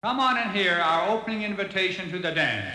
Come on and hear our opening invitation to the dance.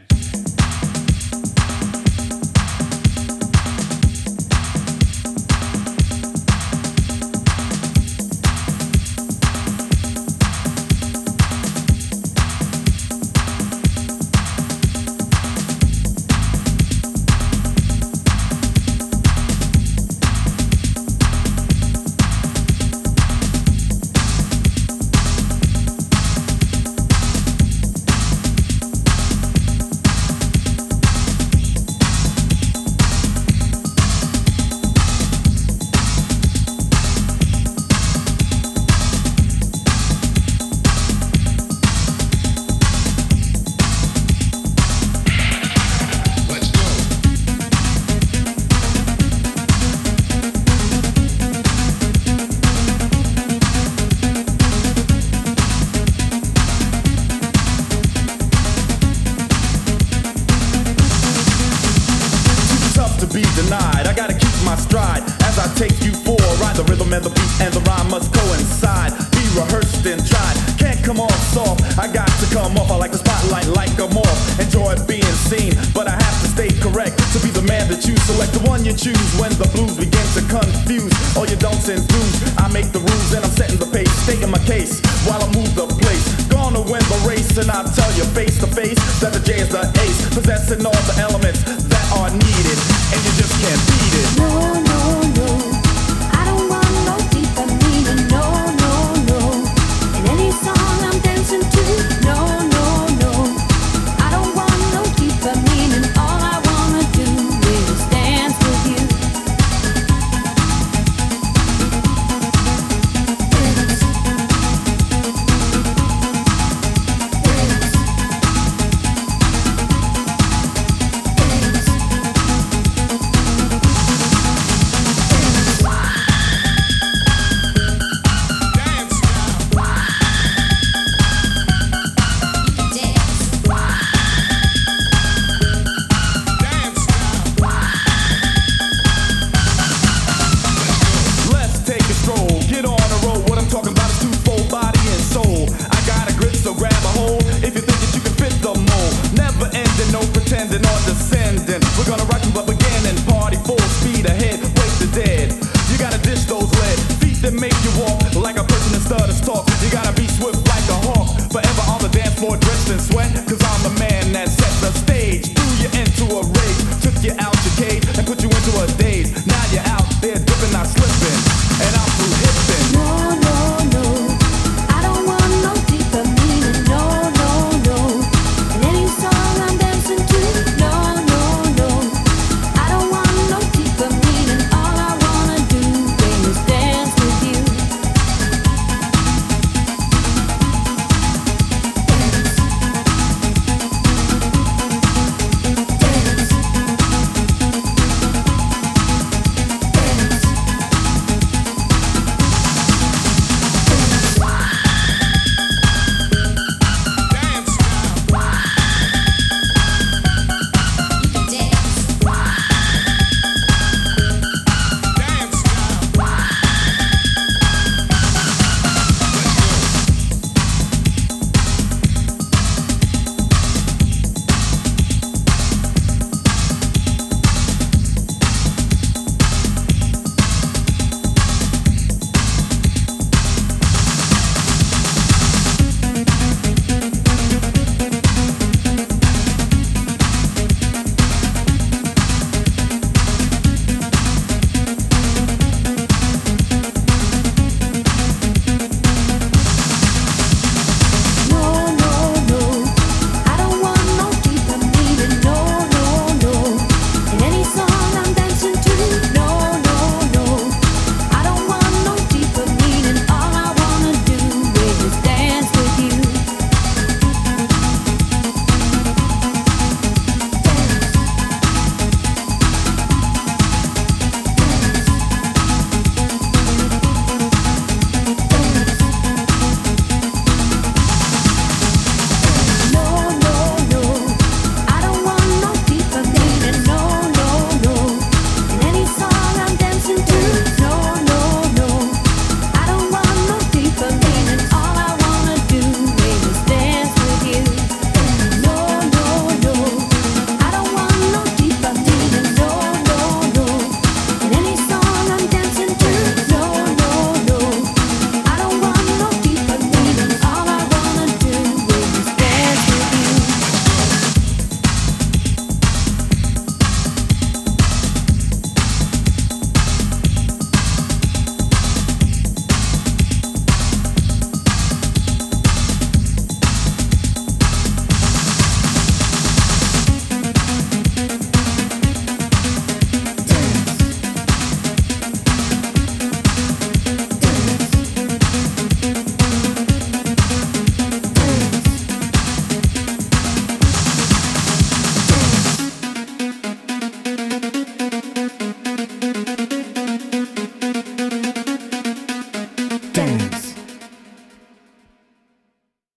Be denied. I gotta keep my stride as I take you for a ride. The rhythm and the beat and the rhyme must coincide. Be rehearsed and tried. Can't come off soft. I got to come off. I like the spotlight like a moth. Enjoy being seen, but I have to stay correct to be the man that you select. The one you choose when the blues begin to confuse all your don'ts and do's. I make the rules and I'm setting the pace, stating my case while I move the place. Gonna win the race and I'll tell you face to face that the J is the ace, possessing all the elements that are needed. And you just can't beat it. No, no, no, I don't want no deeper meaning. No, no, no, in any song I'm dancing to. No, no, no, I don't want no deeper meaning. All I wanna do is dance with you. Pretending or descending, we're gonna rock you up again and party full speed ahead. Wake the dead. You gotta dish those lead feet that make you walk like a person that stutters talk. You gotta be swift like a hawk, forever on the dance floor dressed in sweat. Cause I'm the man that set the stage, threw you into a rage, took you out your cage and put you into a daze.